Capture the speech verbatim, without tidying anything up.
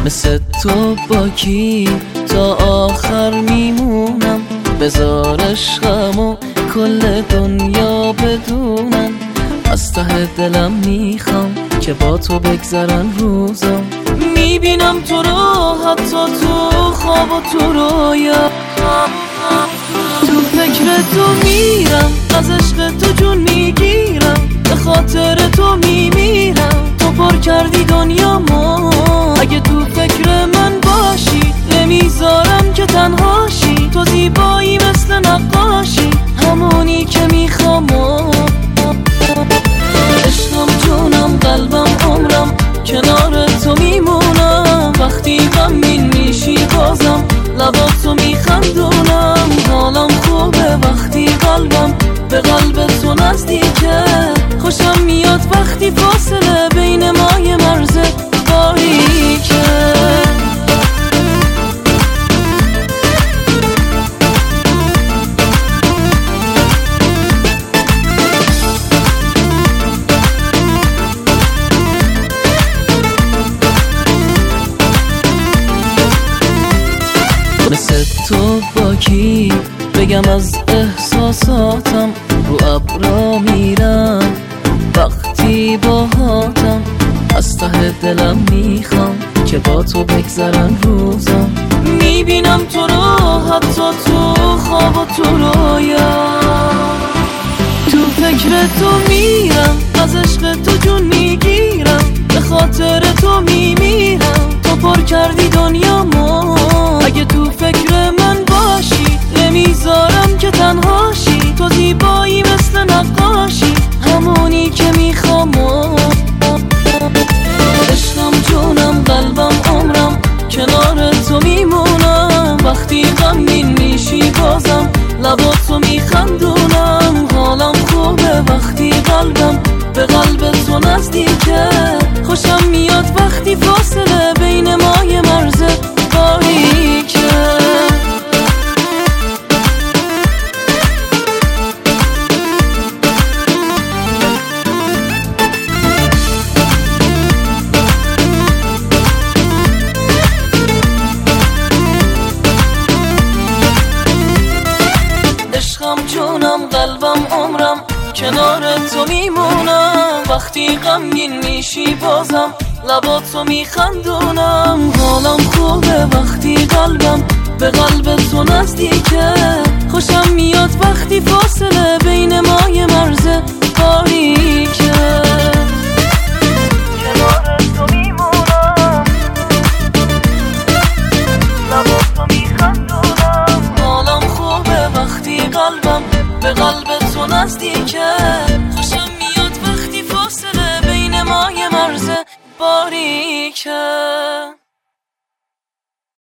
مثل تو با کی تا آخر میمونم؟ بذار عشقمو کل دنیا بدونم. از ته دلم میخوام که با تو بگذرن روزم. میبینم تو رو حتی تو خواب و تو رویا. تو فکر تو میرم، از عشق تو جون میگیرم. به خاطر تو میمیرم، تو پر کردی دنیامو. اگه تو فکر من باشی نمیذارم که تنهاشی. تو زیبایی مثل نقاشی، همونی که میخوام. عشقم جونم قلبم عمرم کنار تو میمونم. وقتی غمگین میشی بازم لباتو میخندونم. حالم خوبه وقتی قلبم به قلب تو نزدیکه. خوشم میاد وقتی فاصله بین ما یه مرز باریکه. مثل تو با کی بگم از احساساتم؟ رو ابرا میرم وقتی باهاتم. از ته دلم میخوام که با تو بگذرن روزم. میبینم تو رو حتی تو خواب و تو رویا. تو فکر تو میرم، از عشق تو جون میگیرم. به خاطر تو میمیرم، تو پر کردی دنیامو. اگه تو فکر من باشی نمیذارم که تنهاشی. تو زیبایی مثل نقاشی، همونی که میخوام. عشقم جونم قلبم عمرم کنار تو میمونم. وقتی غمگین میشی بازم لباتو میخندونم. حالم خوبه وقتی قلبم به قلب تو نزدیکه. خوشم میاد وقتی فاصله بین ما یه مرز باریکه. عشقم جونم قلبم عمرم کنار تو میمونم. وقتی غمگین میشی بازم لباتو میخندونم. حالم خوبه وقتی قلبم به قلب تو نزدیکه. خوشم میاد وقتی فاصله بین ما یه مرز باریکه. کنار تو میمونم، لباتو میخندونم. حالم خوبه وقتی قلبم به قلب تو نزدیکه.